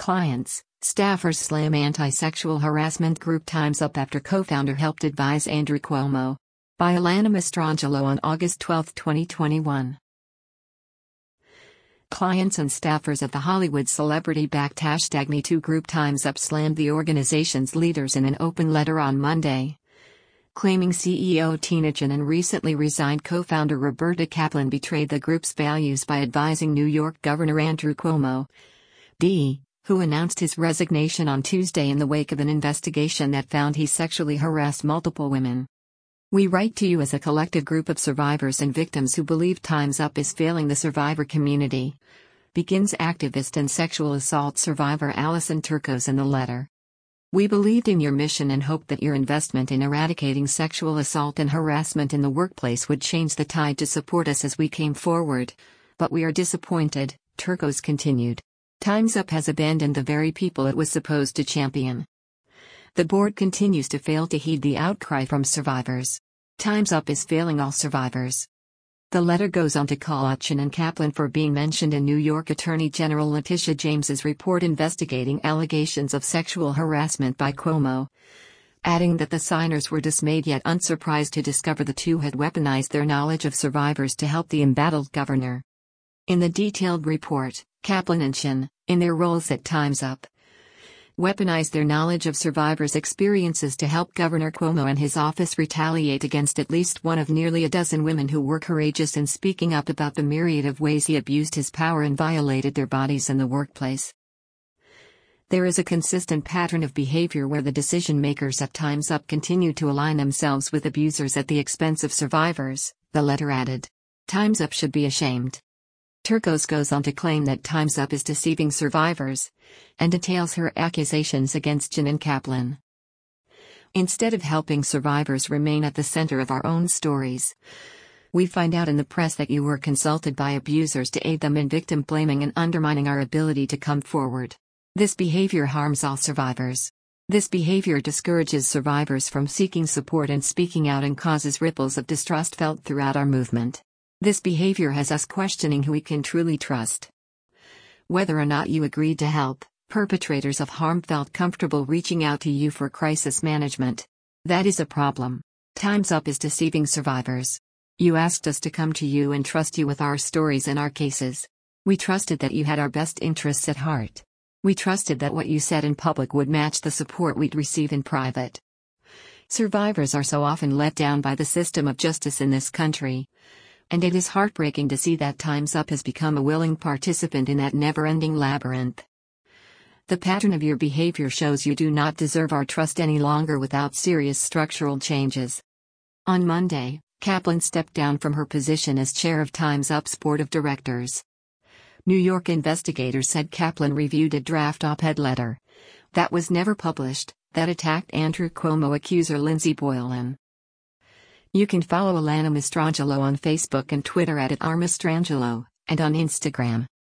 Clients, staffers slam anti-sexual harassment group Time's Up after co-founder helped advise Andrew Cuomo. By Alana Mastrangelo on August 12, 2021. Clients and staffers at the Hollywood celebrity-backed #MeToo group Time's Up slammed the organization's leaders in an open letter on Monday, claiming CEO Tina Chin and recently resigned co-founder Roberta Kaplan betrayed the group's values by advising New York Governor Andrew Cuomo, D., who announced his resignation on Tuesday in the wake of an investigation that found he sexually harassed multiple women. "We write to you as a collective group of survivors and victims who believe Time's Up is failing the survivor community," begins activist and sexual assault survivor Allison Turcos in the letter. "We believed in your mission and hoped that your investment in eradicating sexual assault and harassment in the workplace would change the tide to support us as we came forward. But we are disappointed," Turcos continued. "Time's Up has abandoned the very people it was supposed to champion. The board continues to fail to heed the outcry from survivors. Time's Up is failing all survivors." The letter goes on to call out Chin and Kaplan for being mentioned in New York Attorney General Letitia James's report investigating allegations of sexual harassment by Cuomo, adding that the signers were dismayed yet unsurprised to discover the two had weaponized their knowledge of survivors to help the embattled governor. In the detailed report, Kaplan and Chin, in their roles at Time's Up, weaponized their knowledge of survivors' experiences to help Governor Cuomo and his office retaliate against at least one of nearly a dozen women who were courageous in speaking up about the myriad of ways he abused his power and violated their bodies in the workplace. "There is a consistent pattern of behavior where the decision-makers at Time's Up continue to align themselves with abusers at the expense of survivors," the letter added. "Time's Up should be ashamed." Turcos goes on to claim that Time's Up is deceiving survivors, and details her accusations against Chin and Kaplan. "Instead of helping survivors remain at the center of our own stories, we find out in the press that you were consulted by abusers to aid them in victim blaming and undermining our ability to come forward. This behavior harms all survivors. This behavior discourages survivors from seeking support and speaking out and causes ripples of distrust felt throughout our movement. This behavior has us questioning who we can truly trust. Whether or not you agreed to help, perpetrators of harm felt comfortable reaching out to you for crisis management. That is a problem. Time's Up is deceiving survivors. You asked us to come to you and trust you with our stories and our cases. We trusted that you had our best interests at heart. We trusted that what you said in public would match the support we'd receive in private. Survivors are so often let down by the system of justice in this country, and it is heartbreaking to see that Time's Up has become a willing participant in that never-ending labyrinth. The pattern of your behavior shows you do not deserve our trust any longer without serious structural changes." On Monday, Kaplan stepped down from her position as chair of Time's Up's board of directors. New York investigators said Kaplan reviewed a draft op-ed letter that was never published that attacked Andrew Cuomo accuser Lindsey Boylan. You can follow Alana Mastrangelo on Facebook and Twitter @RMastrangelo, and on Instagram